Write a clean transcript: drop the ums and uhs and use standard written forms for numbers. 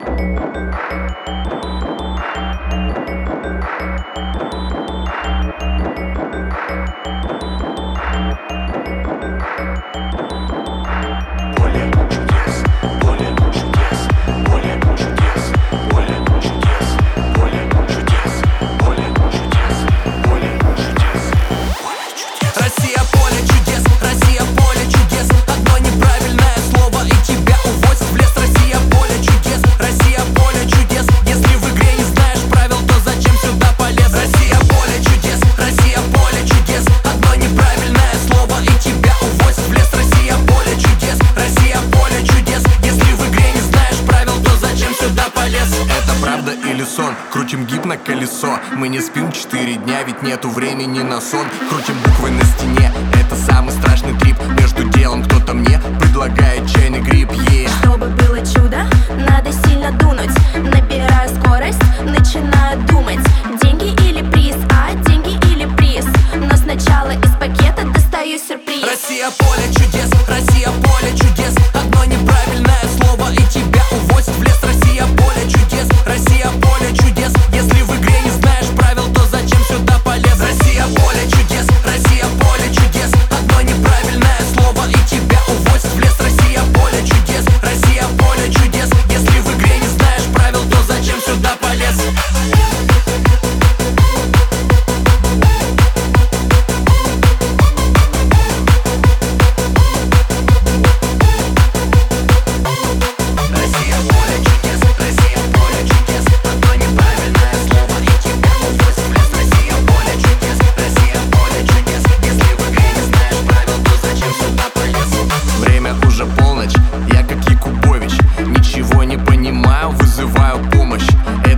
Крутим гипноколесо, мы не спим 4 дня, ведь нету времени на сон. Крутим буквы на стене, это самый страшный трип. Между делом кто-то мне предлагает чайный гриб, Чтобы было чудо, надо сильно дунуть. Набираю скорость, начинаю думать. Деньги или приз, деньги или приз. Но сначала из пакета достаю сюрприз. Россия поле чудес, Россия поле чудес. Одно неправильное слово и тебя увозят в лес. Россия поле чудес, Россия поле чудес. Если в игре не знаешь правил, то зачем сюда полез? Россия поле чудес, Россия поле чудес. Одно неправильное слово и тебя увозят в лес. Россия поле чудес, Россия поле чудес. Если в игре не знаешь правил, то зачем сюда полез? Я как Якубович, ничего не понимаю, вызываю помощь.